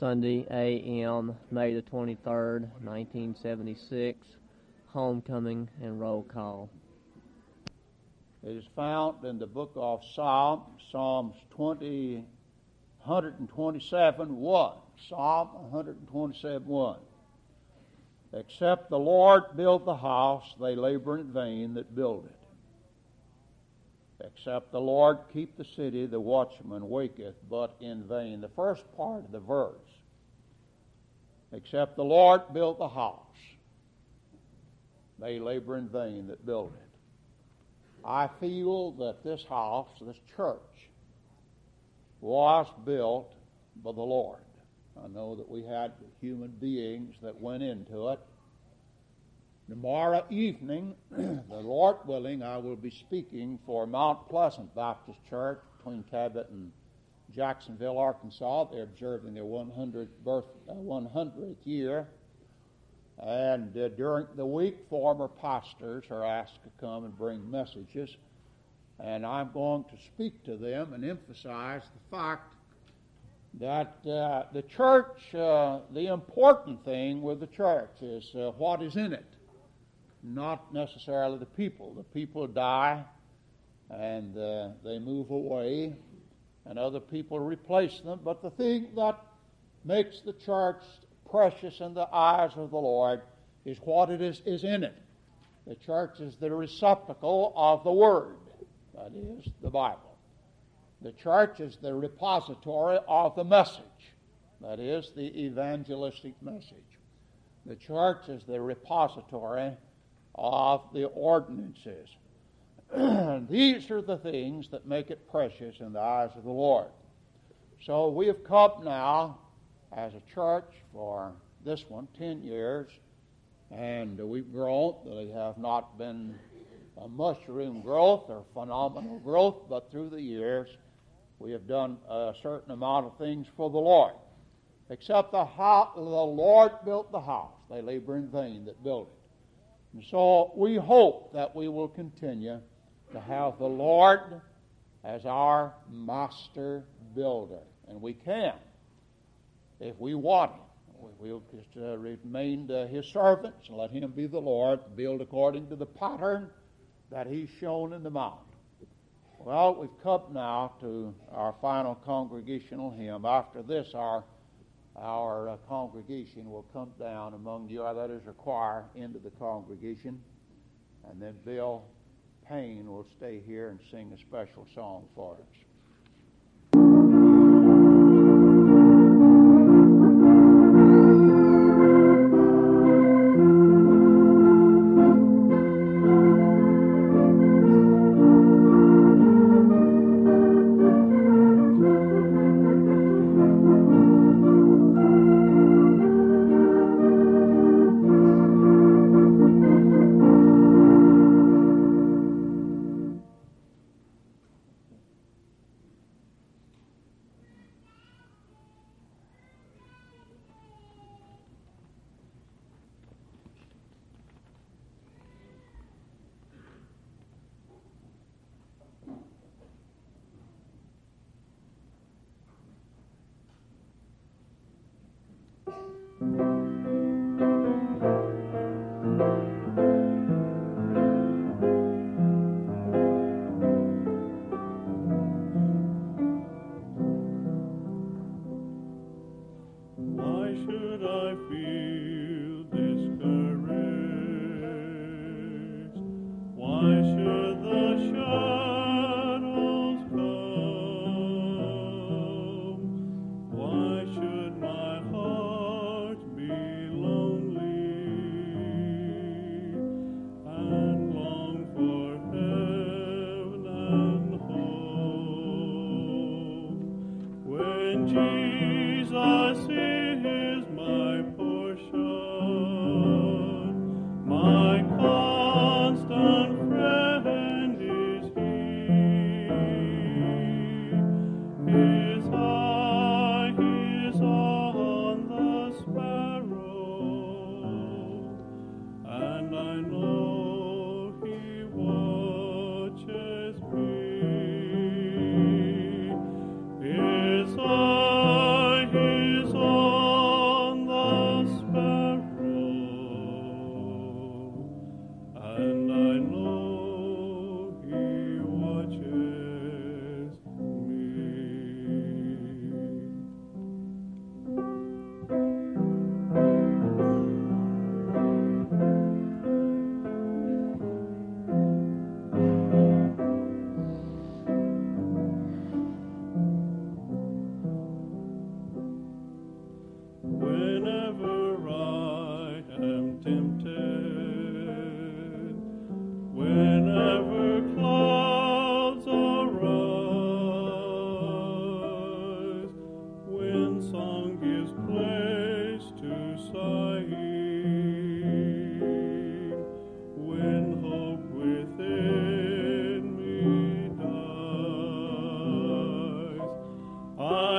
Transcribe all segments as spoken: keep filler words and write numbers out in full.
Sunday, A M, May the twenty-third, nineteen seventy-six, homecoming and roll call. It is found in the book of Psalms, Psalms twenty, one twenty-seven, one. Psalm one twenty-seven, one. Except the Lord build the house, they labor in vain that build it. Except the Lord keep the city, the watchman waketh but in vain. The first part of the verse. Except the Lord build the house, they labor in vain that build it. I feel that this house, this church, was built by the Lord. I know that we had human beings that went into it. Tomorrow evening, the Lord willing, I will be speaking for Mount Pleasant Baptist Church between Cabot and Jacksonville, Arkansas. They're observing their one hundredth birth, uh, one hundredth year. And uh, during the week, former pastors are asked to come and bring messages. And I'm going to speak to them and emphasize the fact that uh, the church, uh, the important thing with the church is uh, what is in it, not necessarily the people. The people die and uh, they move away and other people replace them. But the thing that makes the church precious in the eyes of the Lord is what it is, is in it. The church is the receptacle of the Word, that is, the Bible. The church is the repository of the message, that is, the evangelistic message. The church is the repository of the ordinances. These are the things that make it precious in the eyes of the Lord. So we have come now as a church for this one, ten years, and we've grown. They have not been a mushroom growth or phenomenal growth, but through the years we have done a certain amount of things for the Lord. Except the, house, the Lord built the house, they labor in vain that build it. And so we hope that we will continue to have the Lord as our master builder. And we can, if we want him. We'll just uh, remain uh, his servants and let him be the Lord, build according to the pattern that he's shown in the mount. Well, we've come now to our final congregational hymn. After this, our our uh, congregation will come down among you, that is, a choir, into the congregation, and then Bill Payne will stay here and sing a special song for us. His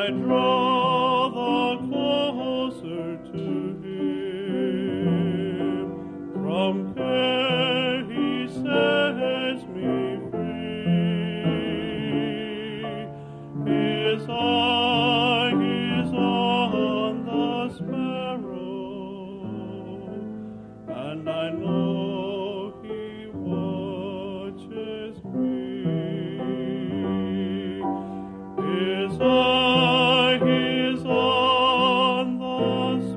I draw the closer to Him. From care He sets me free. His eye is on the sparrow, and I know He watches me. His eye is on the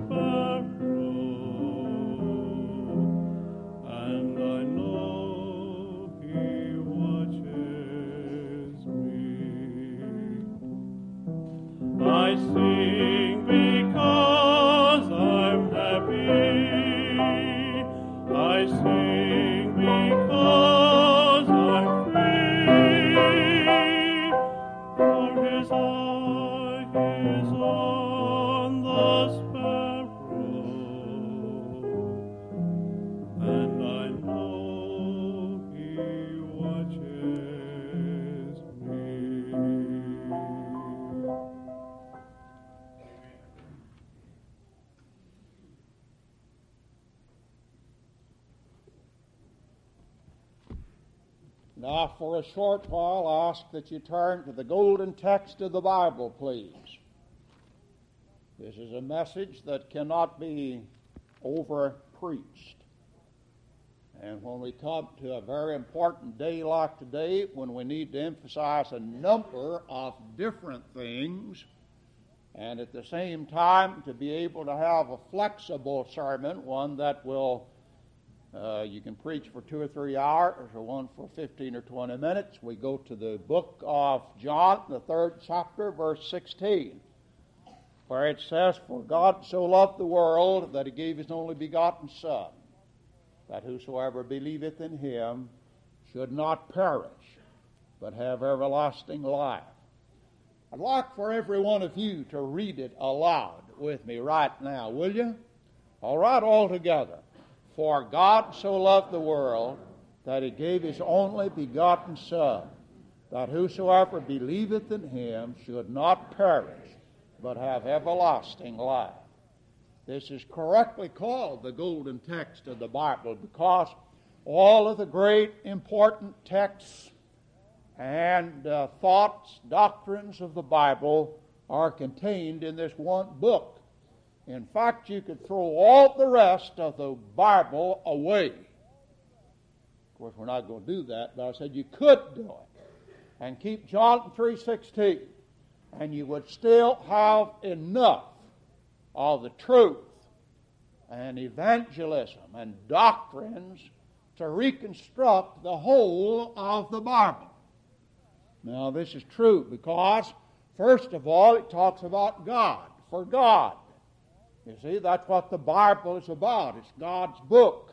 sparrow, and I know He watches me. I sing because I'm happy. I sing because I'm free. For His eye is on the sparrow, and I know He watches me. Now, for a short while, I ask that you turn to the golden text of the Bible, please. This is a message that cannot be over-preached. And when we come to a very important day like today, when we need to emphasize a number of different things, and at the same time to be able to have a flexible sermon, one that will Uh, you can preach for two or three hours, or one for fifteen or twenty minutes. We go to the book of John, the third chapter, verse sixteen, where it says, "For God so loved the world that He gave His only begotten Son, that whosoever believeth in Him should not perish, but have everlasting life." I'd like for every one of you to read it aloud with me right now, will you? All right, all together. "For God so loved the world that He gave His only begotten Son, that whosoever believeth in Him should not perish, but have everlasting life." This is correctly called the golden text of the Bible because all of the great important texts and uh, thoughts, doctrines of the Bible are contained in this one book. In fact, you could throw all the rest of the Bible away. Of course, we're not going to do that, but I said you could do it. And keep John three sixteen, and you would still have enough of the truth and evangelism and doctrines to reconstruct the whole of the Bible. Now, this is true because, first of all, it talks about God, for God. You see, that's what the Bible is about. It's God's book.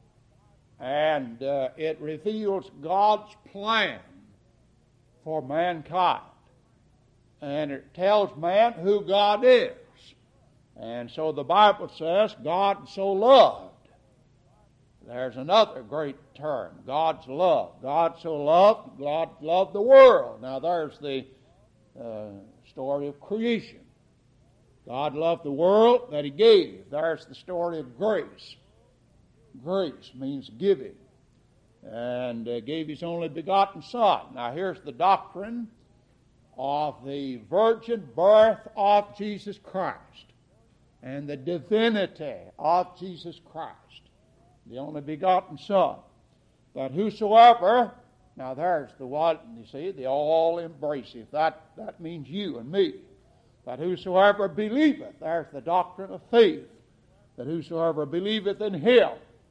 And uh, it reveals God's plan for mankind. And it tells man who God is. And so the Bible says God so loved. There's another great term, God's love. God so loved, God loved the world. Now there's the uh, story of creation. God loved the world that He gave. There's the story of grace. Grace means giving. And uh, gave His only begotten Son. Now here's the doctrine of the virgin birth of Jesus Christ and the divinity of Jesus Christ, the only begotten Son. That whosoever, now there's the one, you see, the all-embracing. That, that means you and me. That whosoever believeth, there's the doctrine of faith, that whosoever believeth in Him,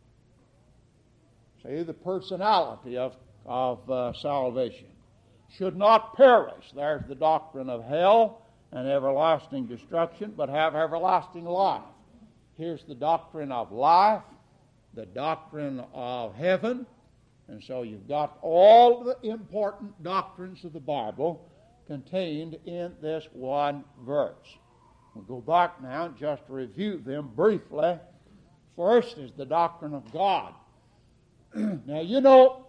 see the personality of, of uh, salvation, should not perish. There's the doctrine of hell and everlasting destruction, but have everlasting life. Here's the doctrine of life, the doctrine of heaven, and so you've got all the important doctrines of the Bible contained in this one verse. We'll go back now and just review them briefly. First is the doctrine of God. Now, you know,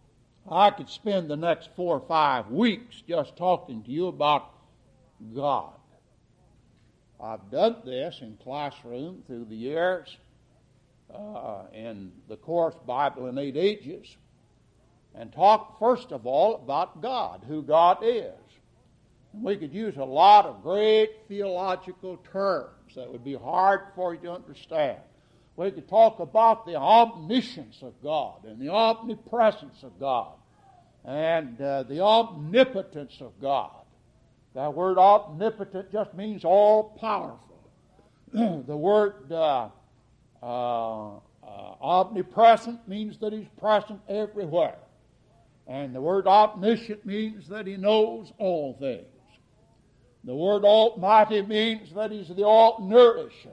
I could spend the next four or five weeks just talking to you about God. I've done this in classroom through the years uh, in the course Bible in Eight Ages, and talked first of all about God, who God is. And we could use a lot of great theological terms that would be hard for you to understand. We could talk about the omniscience of God and the omnipresence of God and uh, the omnipotence of God. That word omnipotent just means all-powerful. The word uh, uh, uh, omnipresent means that He's present everywhere. And the word omniscient means that He knows all things. The word almighty means that He's the all-nourisher.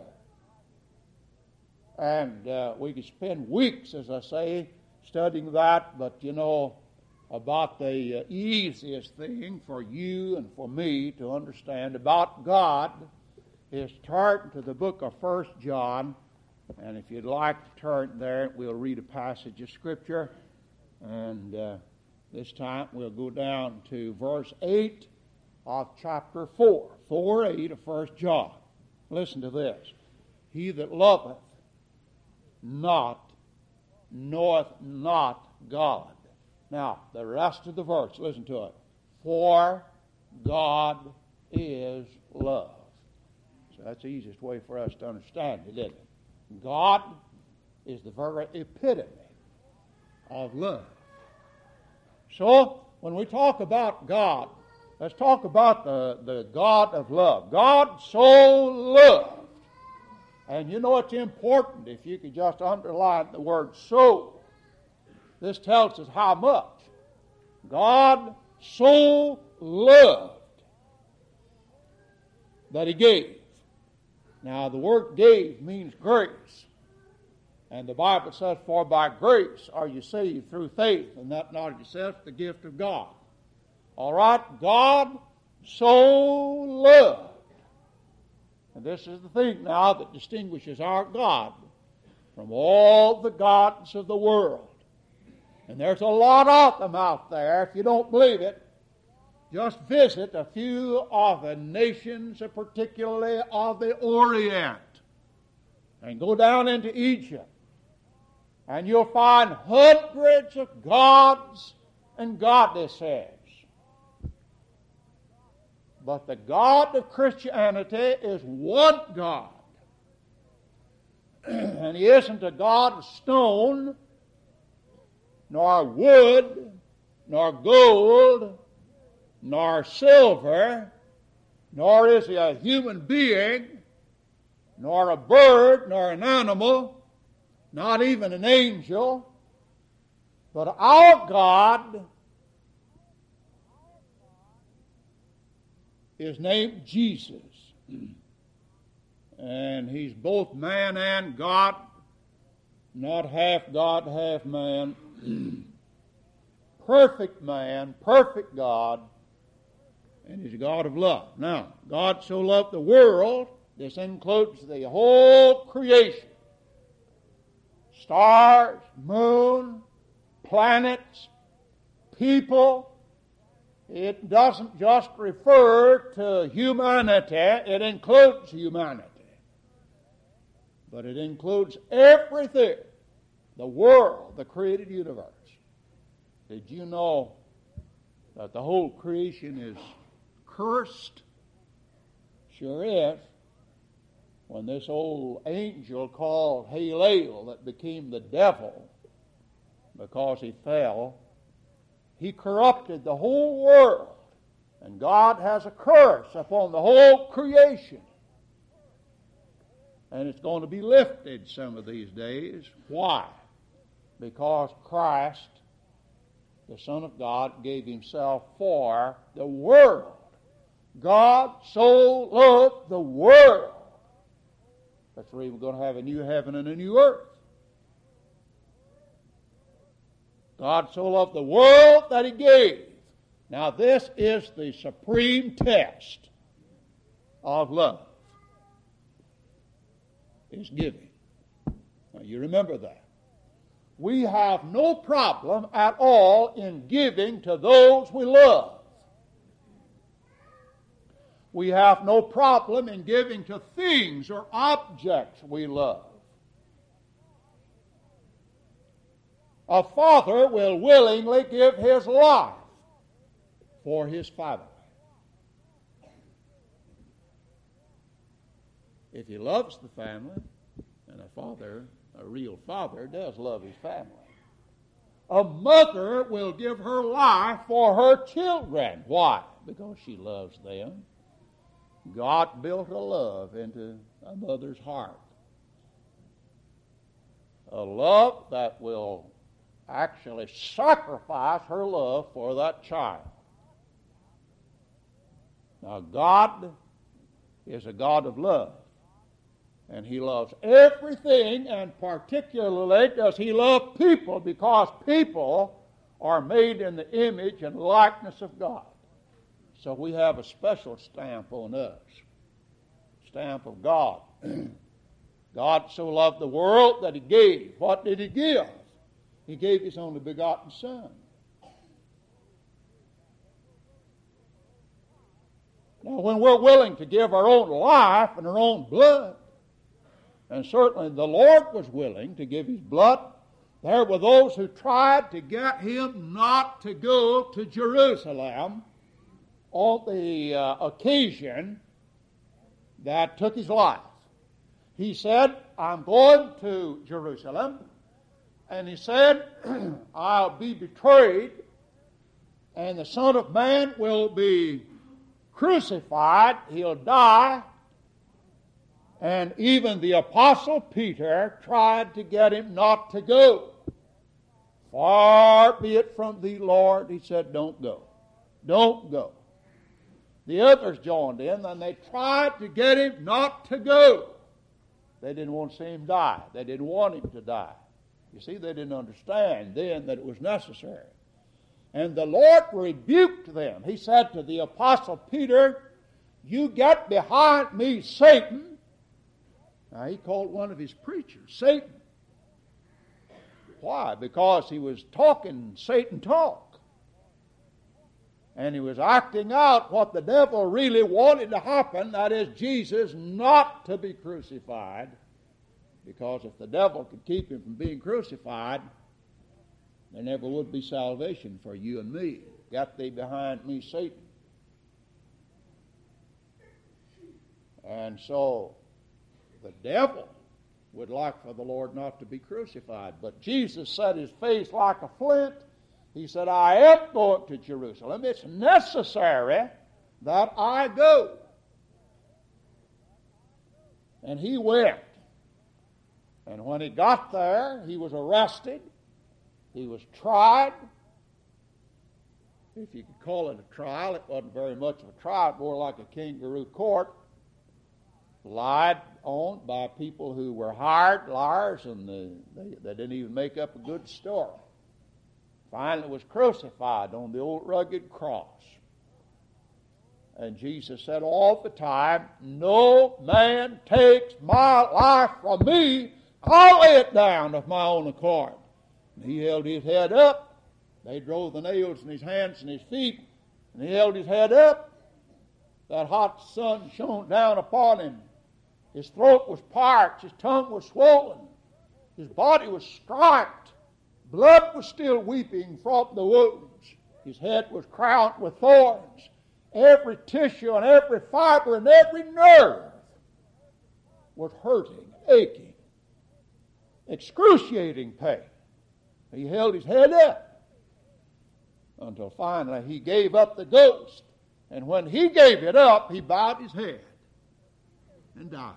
And uh, we could spend weeks, as I say, studying that, but you know, about the uh, easiest thing for you and for me to understand about God is turn to the book of First John, and if you'd like to turn there, we'll read a passage of Scripture, and uh, this time we'll go down to verse eight of chapter four, four eight of First John. Listen to this. He that loveth not knoweth not God. Now, the rest of the verse, listen to it. For God is love. So that's the easiest way for us to understand it, isn't it? God is the very epitome of love. So, when we talk about God, let's talk about the, the God of love. God so loved. And you know it's important if you could just underline the word so. This tells us how much. God so loved that He gave. Now the word gave means grace. And the Bible says, for by grace are you saved through faith, and that not of yourself, the gift of God. All right? God so loved. And this is the thing now that distinguishes our God from all the gods of the world. And there's a lot of them out there. If you don't believe it, just visit a few of the nations, particularly of the Orient, and go down into Egypt. And you'll find hundreds of gods and goddesses. But the God of Christianity is one God. And He isn't a God of stone, nor wood, nor gold, nor silver, nor is He a human being, nor a bird, nor an animal, not even an angel. But our God is named Jesus. And He's both man and God, not half God, half man. Perfect man, perfect God, and He's a God of love. Now, God so loved the world, this includes the whole creation. Stars, moon, planets, people. It doesn't just refer to humanity, it includes humanity. But it includes everything, the world, the created universe. Did you know that the whole creation is cursed? Sure is. When this old angel called Halel that became the devil because he fell, he corrupted the whole world. And God has a curse upon the whole creation. And it's going to be lifted some of these days. Why? Because Christ, the Son of God, gave Himself for the world. God so loved the world. That's why we're going to have a new heaven and a new earth. God so loved the world that He gave. Now this is the supreme test of love. Is giving. Now you remember that. We have no problem at all in giving to those we love. We have no problem in giving to things or objects we love. A father will willingly give his life for his family. If he loves the family, and a father, a real father, does love his family. A mother will give her life for her children. Why? Because she loves them. God built a love into a mother's heart. A love that will actually sacrifice her love for that child. Now, God is a God of love. And He loves everything, and particularly does He love people, because people are made in the image and likeness of God. So we have a special stamp on us, stamp of God. God so loved the world that He gave. What did He give? He gave His only begotten Son. Now, when we're willing to give our own life and our own blood, and certainly the Lord was willing to give His blood, there were those who tried to get Him not to go to Jerusalem on the uh, occasion that took His life. He said, I'm going to Jerusalem, and He said, I'll be betrayed, and the Son of Man will be crucified, He'll die. And even the Apostle Peter tried to get Him not to go. Far be it from thee, Lord, he said, don't go. Don't go. The others joined in, and they tried to get Him not to go. They didn't want to see Him die. They didn't want Him to die. You see, they didn't understand then that it was necessary. And the Lord rebuked them. He said to the Apostle Peter, you get behind me, Satan. Now, he called one of his preachers Satan. Why? Because he was talking Satan talk. And he was acting out what the devil really wanted to happen, that is, Jesus not to be crucified. Because if the devil could keep Him from being crucified, there never would be salvation for you and me. Get thee behind me, Satan. And so the devil would like for the Lord not to be crucified. But Jesus set His face like a flint. He said, I am going to Jerusalem. It's necessary that I go. And He went. And when He got there, He was arrested. He was tried. If you could call it a trial, it wasn't very much of a trial, more like a kangaroo court. Lied on by people who were hired liars, and the, they, they didn't even make up a good story. Finally was crucified on the old rugged cross. And Jesus said all the time, no man takes my life from me, I'll lay it down of my own accord. And He held His head up. They drove the nails in His hands and His feet, and He held His head up. That hot sun shone down upon Him. His throat was parched. His tongue was swollen. His body was striped. Blood was still weeping from the wounds. His head was crowned with thorns. Every tissue and every fiber and every nerve was hurting, aching, excruciating pain. He held his head up until finally He gave up the ghost. And when He gave it up, He bowed His head and died.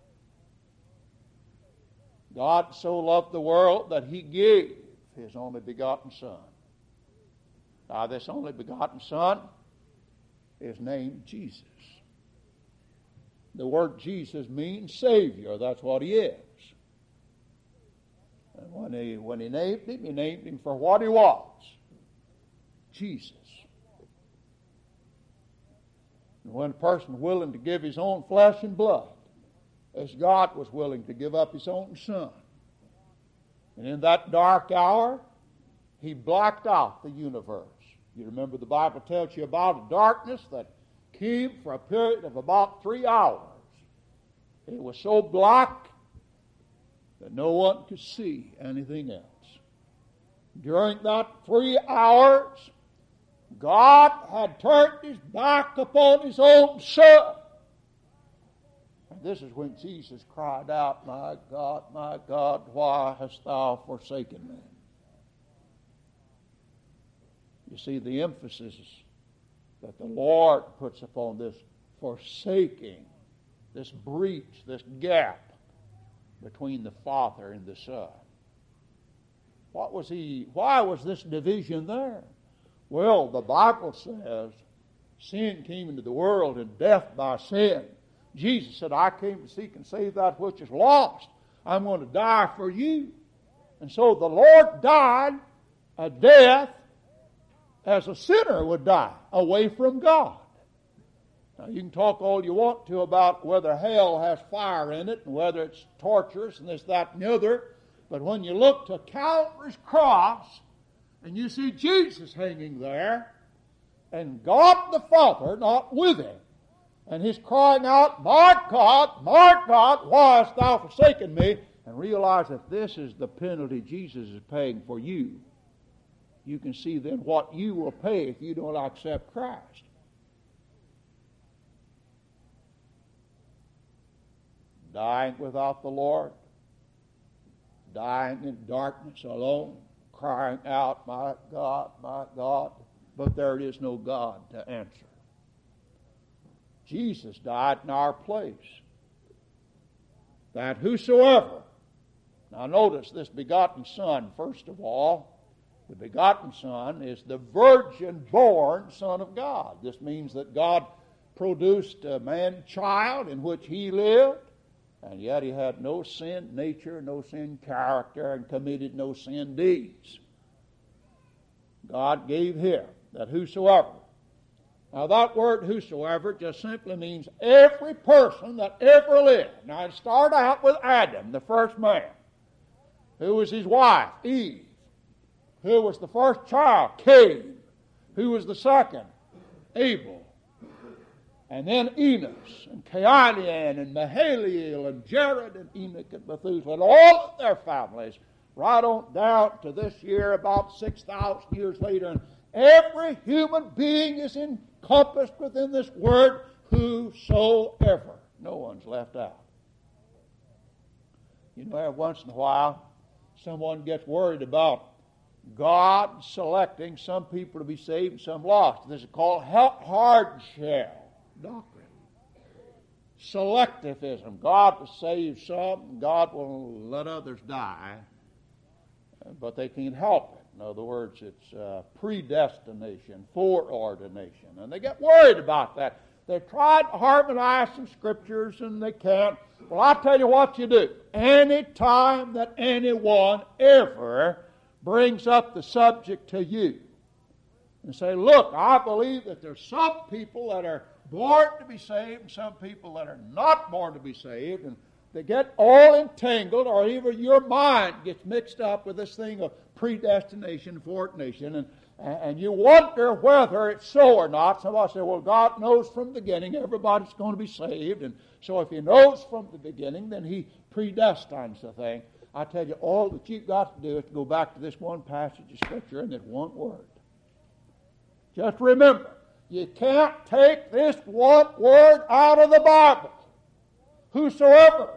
God so loved the world that He gave His only begotten Son. Now, this only begotten Son is named Jesus. The word Jesus means Savior. That's what He is. And when he, when he named Him, He named Him for what He was. Jesus. And when a person is willing to give his own flesh and blood, as God was willing to give up His own Son. And in that dark hour, He blacked out the universe. You remember the Bible tells you about a darkness that came for a period of about three hours. It was so black that no one could see anything else. During that three hours, God had turned his back upon his own Son. And this is when Jesus cried out, "My God, my God, why hast thou forsaken me?" You see, the emphasis that the Lord puts upon this forsaking, this breach, this gap between the Father and the Son. What was he, why was this division there? Well, the Bible says sin came into the world and death by sin. Jesus said, "I came to seek and save that which is lost." I'm going to die for you. And so the Lord died a death as a sinner would die, away from God. Now, you can talk all you want to about whether hell has fire in it and whether it's torturous and this, that, and the other. But when you look to Calvary's cross and you see Jesus hanging there and God the Father not with him, and he's crying out, "My God, my God, why hast thou forsaken me?" and realize that this is the penalty Jesus is paying for you, you can see then what you will pay if you don't accept Christ. Dying without the Lord, dying in darkness alone, crying out, "My God, my God," but there is no God to answer. Jesus died in our place, that whosoever, now notice this begotten Son, first of all, the begotten Son is the virgin-born Son of God. This means that God produced a man-child in which he lived, and yet he had no sin nature, no sin character, and committed no sin deeds. God gave him that whosoever. Now that word whosoever just simply means every person that ever lived. Now it started out with Adam, the first man. Who was his wife? Eve. Who was the first child? Cain. Who was the second? Abel. And then Enos, and Cainan, and Mahalalel, and Jared, and Enoch, and Methuselah, and all of their families, right on down to this year, about six thousand years later. And every human being is encompassed within this word, whosoever. No one's left out. You know, every once in a while, someone gets worried about God selecting some people to be saved and some lost. This is called hardshell doctrine. Selectivism. God will save some, God will let others die, but they can't help it. In other words, it's uh, predestination, foreordination. And they get worried about that. They've tried to harmonize some scriptures and they can't. Well, I'll tell you what you do. Any time that anyone ever brings up the subject to you and say, "Look, I believe that there's some people that are born to be saved and some people that are not born to be saved," and they get all entangled, or even your mind gets mixed up with this thing of predestination, foreordination, and, and you wonder whether it's so or not. Somebody say, "Well, God knows from the beginning everybody's going to be saved, and so if he knows from the beginning, then he predestines the thing." I tell you, all that you've got to do is to go back to this one passage of Scripture and that one word. Just remember, you can't take this one word out of the Bible. Whosoever.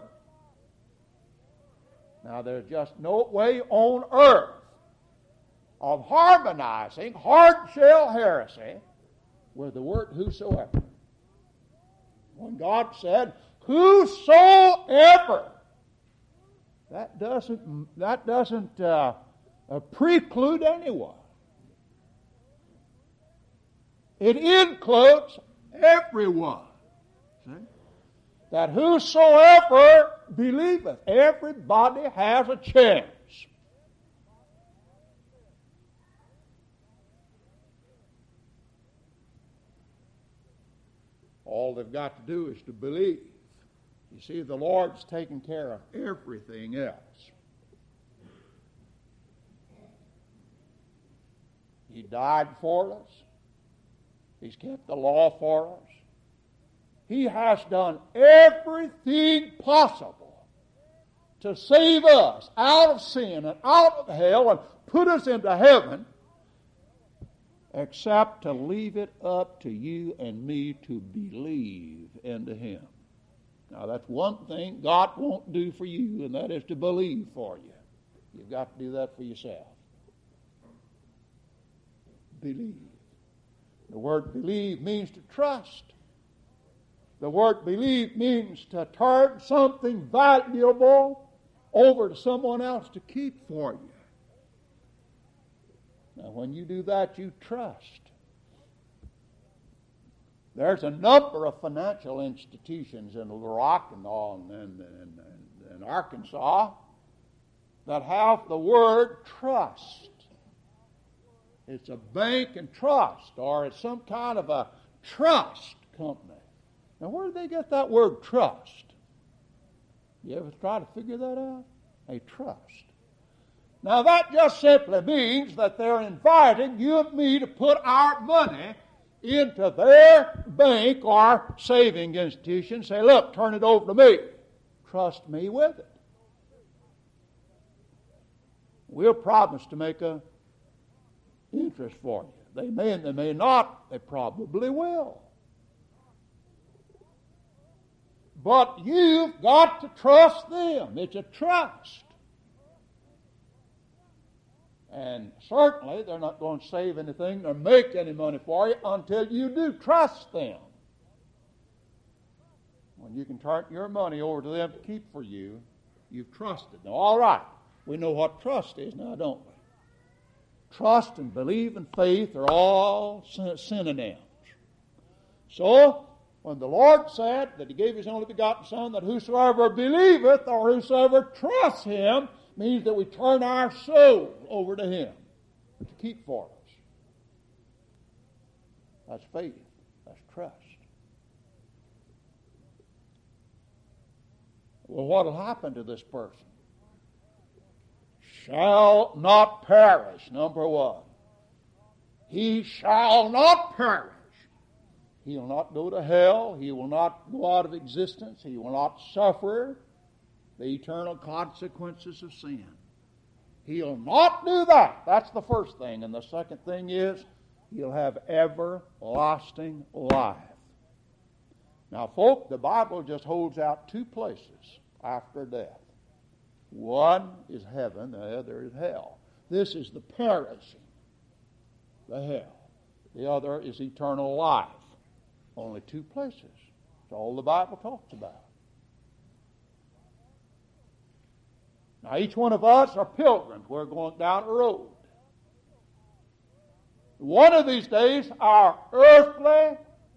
Now, there's just no way on earth of harmonizing hard-shell heresy with the word whosoever. When God said, "Whosoever," that doesn't, that doesn't uh, uh, preclude anyone. It includes everyone. See? That whosoever believeth, everybody has a chance. All they've got to do is to believe. You see, the Lord's taken care of everything else. He died for us. He's kept the law for us. He has done everything possible to save us out of sin and out of hell and put us into heaven, except to leave it up to you and me to believe into Him. Now, that's one thing God won't do for you, and that is to believe for you. You've got to do that for yourself. Believe. The word believe means to trust. The word believe means to turn something valuable over to someone else to keep for you. Now, when you do that, you trust. There's a number of financial institutions in Little Rock and, all, and, and, and, and Arkansas that have the word trust. It's a bank and trust, or it's some kind of a trust company. Now, where did they get that word trust? You ever try to figure that out? A trust. Now, that just simply means that they're inviting you and me to put our money into their bank or saving institution. Say, look, turn it over to me. Trust me with it. We'll promise to make a interest for you. They may and they may not. They probably will. But you've got to trust them. It's a trust. And certainly they're not going to save anything or make any money for you until you do trust them. When you can turn your money over to them to keep for you, you've trusted. Now, all right, we know what trust is now, don't we? Trust and believe and faith are all synonyms. So, when the Lord said that He gave His only begotten Son, that whosoever believeth or whosoever trusts Him, means that we turn our soul over to Him to keep for us. That's faith. That's trust. Well, what will happen to this person? Shall not perish, number one. He shall not perish. He will not go to hell. He will not go out of existence. He will not suffer the eternal consequences of sin. He'll not do that. That's the first thing. And the second thing is, he'll have everlasting life. Now, folk, the Bible just holds out two places after death. One is heaven, the other is hell. This is the perishing, the hell. The other is eternal life. Only two places. That's all the Bible talks about. Now, each one of us are pilgrims. We're going down a road. One of these days, our earthly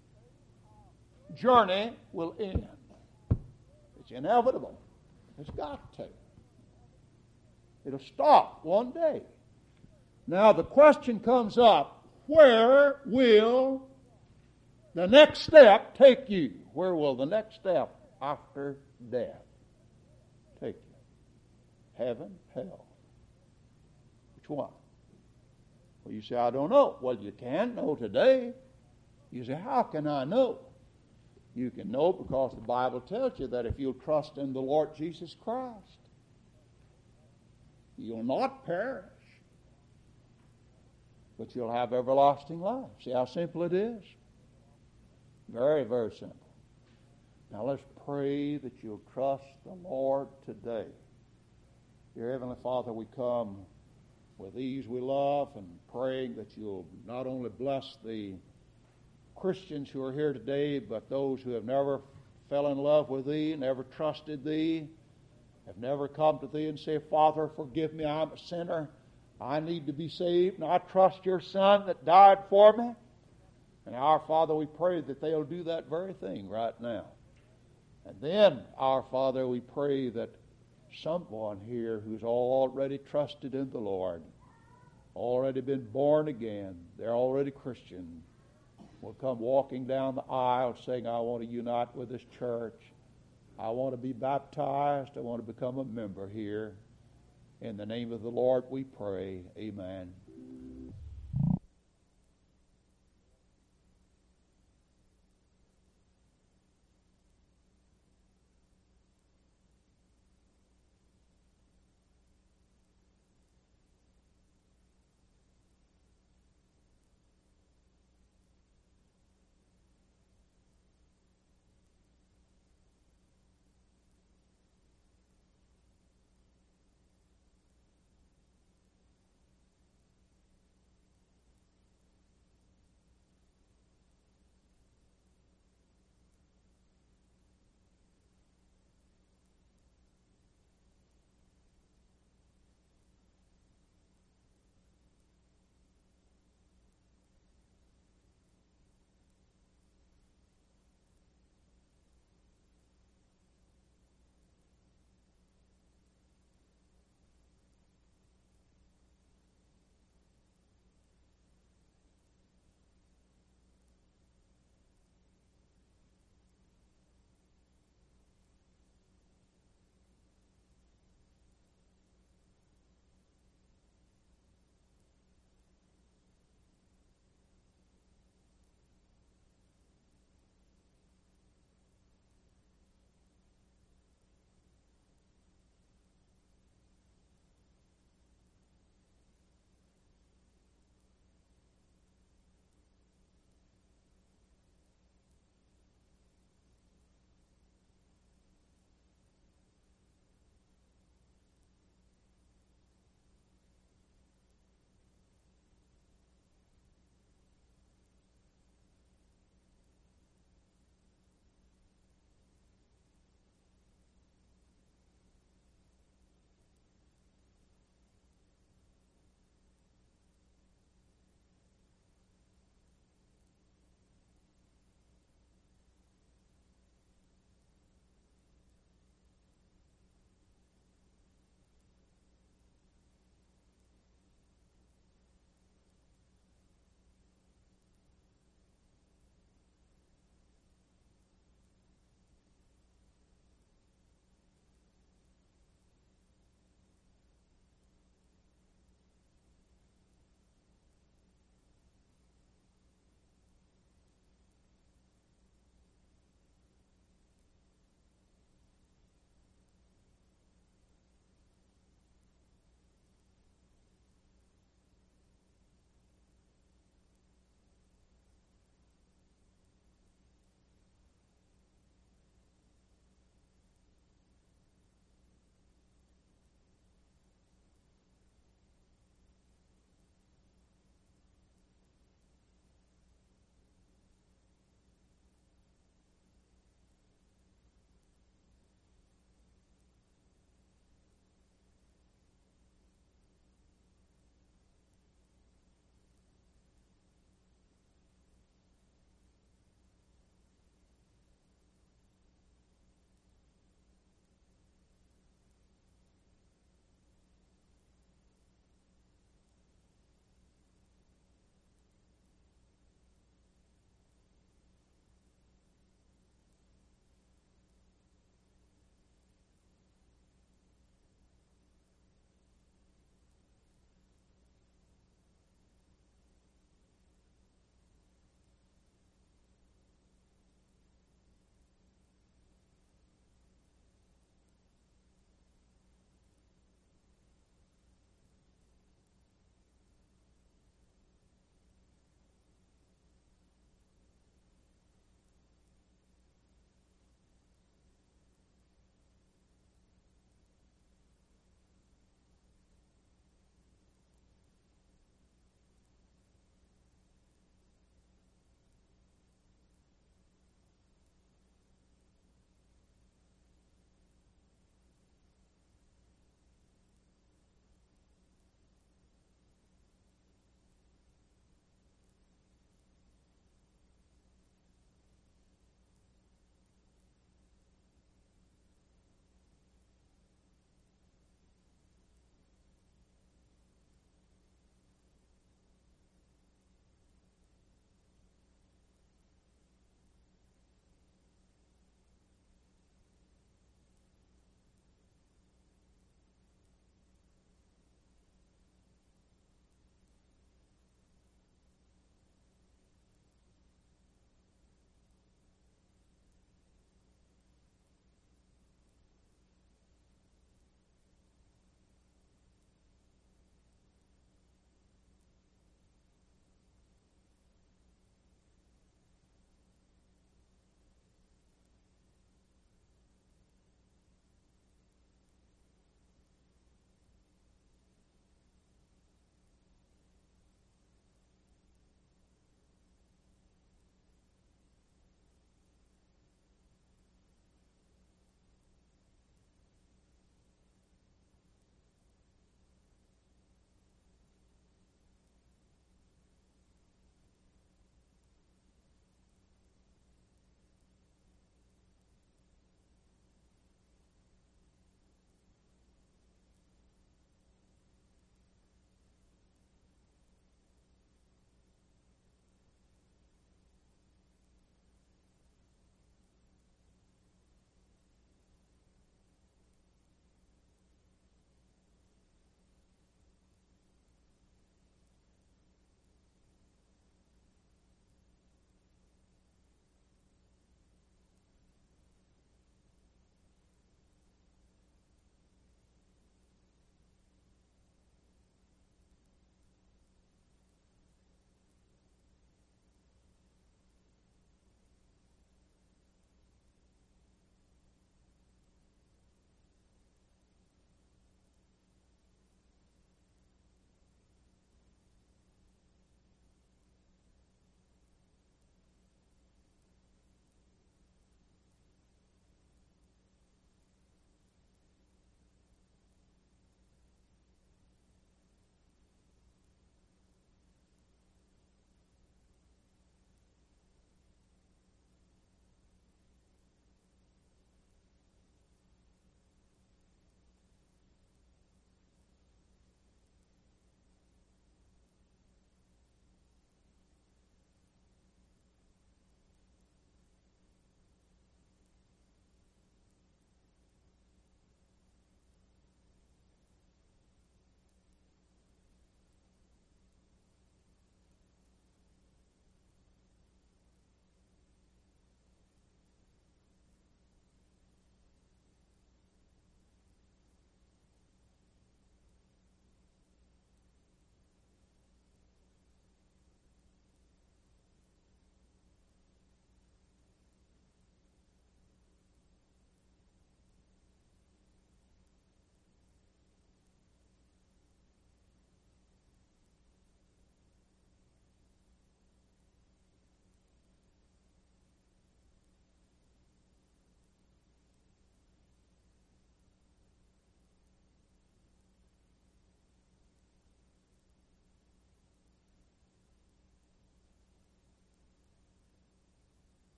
journey will end. It's inevitable. It's got to. It'll stop one day. Now, the question comes up, where will the next step take you? Where will the next step after death take you? Heaven, hell. Which one? Well, you say, I don't know. Well, you can know today. You say, how can I know? You can know because the Bible tells you that if you'll trust in the Lord Jesus Christ, you'll not perish, but you'll have everlasting life. See how simple it is? Very, very simple. Now let's pray that you'll trust the Lord today. Dear Heavenly Father, we come with these we love and praying that you'll not only bless the Christians who are here today, but those who have never fell in love with Thee, never trusted Thee, have never come to Thee and say, Father, forgive me, I'm a sinner. I need to be saved, and I trust Your Son that died for me. And our Father, we pray that they'll do that very thing right now. And then, our Father, we pray that someone here who's already trusted in the Lord, already been born again, they're already Christian, will come walking down the aisle saying, I want to unite with this church. I want to be baptized. I want to become a member here. In the name of the Lord we pray. Amen.